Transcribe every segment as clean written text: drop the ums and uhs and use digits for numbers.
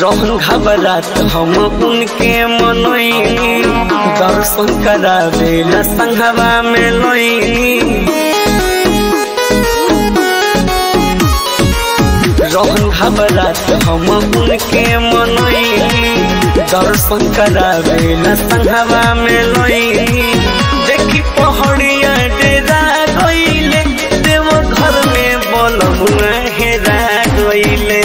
रहन घबरात हम उनके मनोइनी दर्शन करावेला संघवा में लोइनी रहन घबरात हम उनके मनोइनी दर्शन करावेला संघवा में लोइनी देखी पहाड़िया डेरा गइले देव घर में बोलमुआ हेरा गइले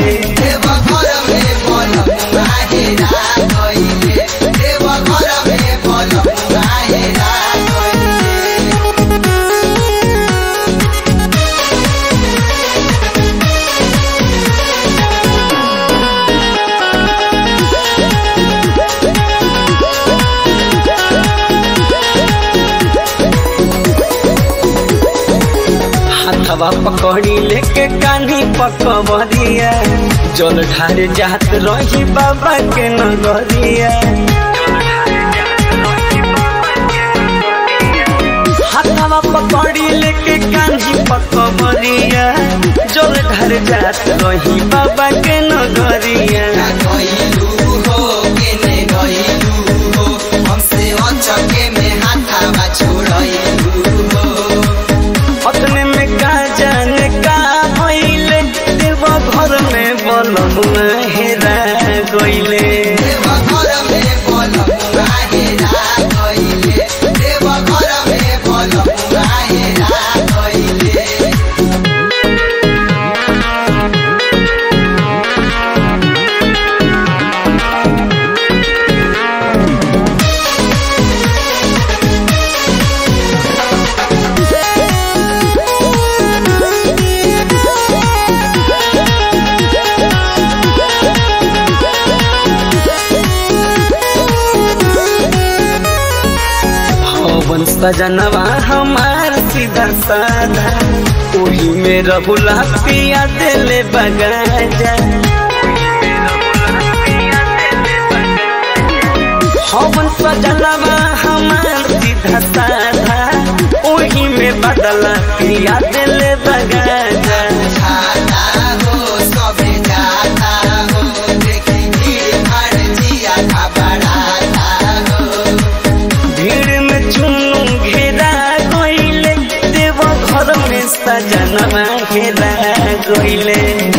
हवा पकड़ी लेके कान्ही पकबरिया जल ढारे जात रही बाबा के नगरिया हवा पकड़ी लेके कान्ही पकबरिया जल ढारे जात रही बाबा के नगरिया अपने में का जाने का होइले देव घर में बोलमुआ हेरा गइले सजनवा हमार सीधा साधा ओही में रहुला पिया दिले बगाजा हवन सजनवा हमार सीधा साधा ओही में बदला पिया दिले बगाजा सजनवा हेरा गइले।